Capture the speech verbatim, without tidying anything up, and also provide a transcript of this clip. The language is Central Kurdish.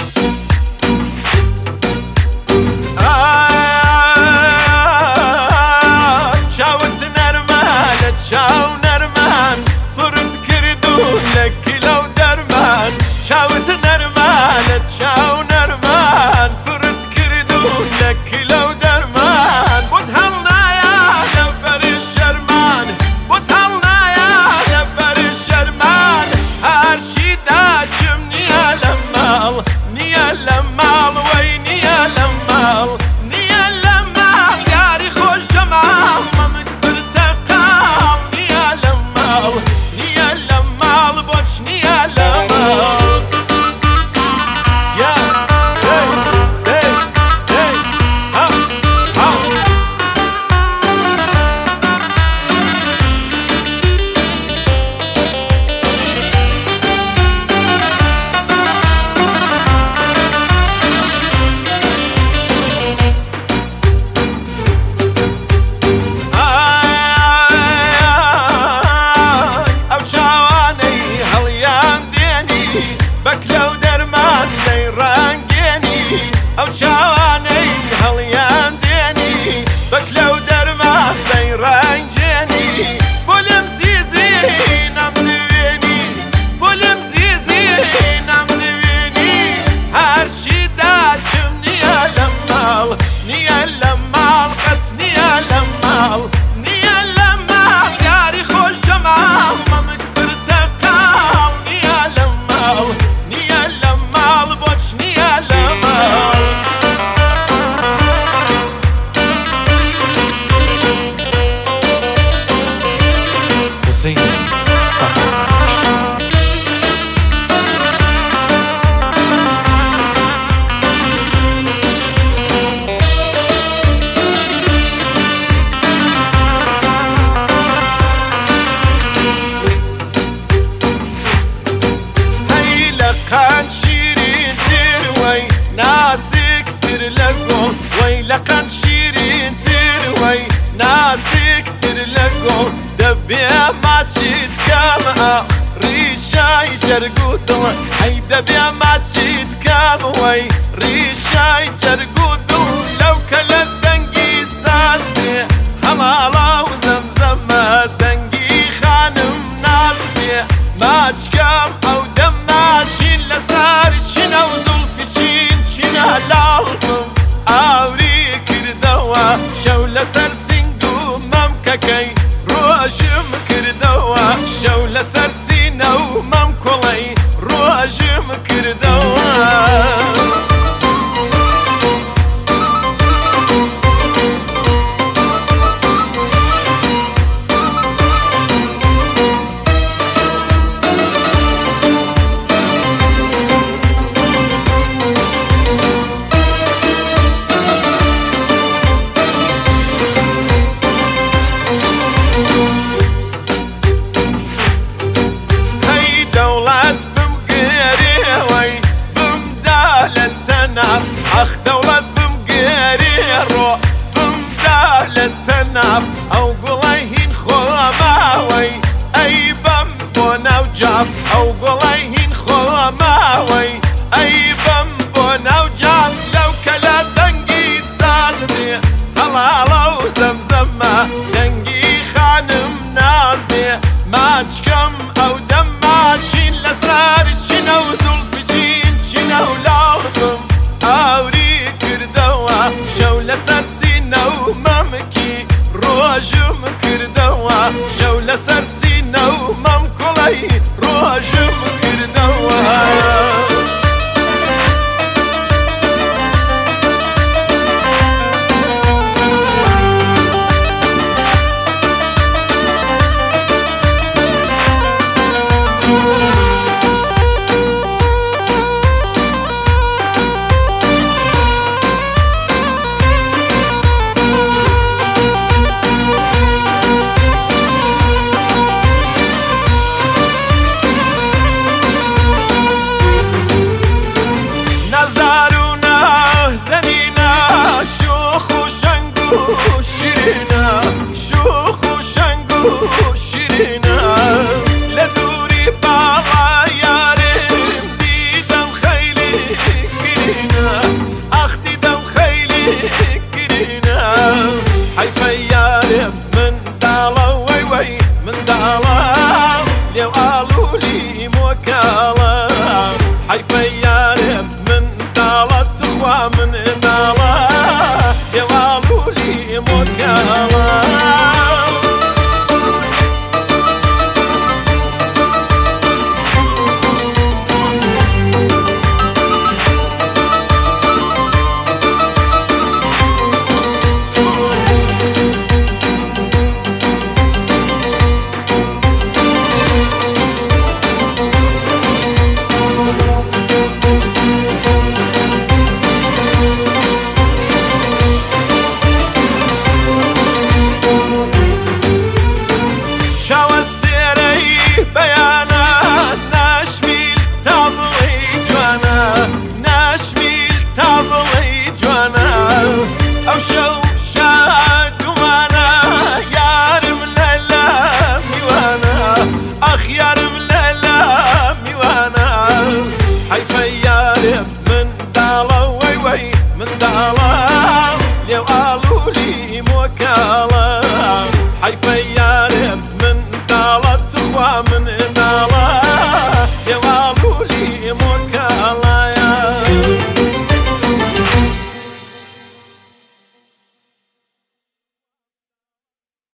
لقد شيرين تروي ناسك ترلقو دبي ما تشيت كام ريشاي جرقودو هاي دبي ما تشيت كام وي ريشاي جرقودو لو كلت دنقي سازدي هلالا وزمزم دنقي خانم نازدي ما تشكام او دما تشين لسار تشين او زلفي تشين تشين هلالكم ئاوری کردەوە شەو لەسەر سینگو مەمکەکەی ڕۆژم کردەوە شەو لەسەر سینە و مەم کوڵەی ڕۆژم کردەوە أخ دولت بمقيري رو بمدال التناف أو قليهن خواماوي أي بم بونا وجاف أو قليهن خواماوي أي بم بونا وجاف لو كلا دنقي سازدي هلالا وزمزم دنقي خانم نازدي ما تشكم أو دما تشين لسار تشين أو زلفي تشين تشين أو لاركم ئاوری کردەوە شەو لەسەر سینە و مەمکی ڕۆژم کردەوە شەو لەسەر سینە و مەم کوڵەی ڕۆژم کردەوە حوشة وشاد ومانا يارم للامي وانا اخ يارم للامي وانا حيفا يارم من دالا وي وي من دالا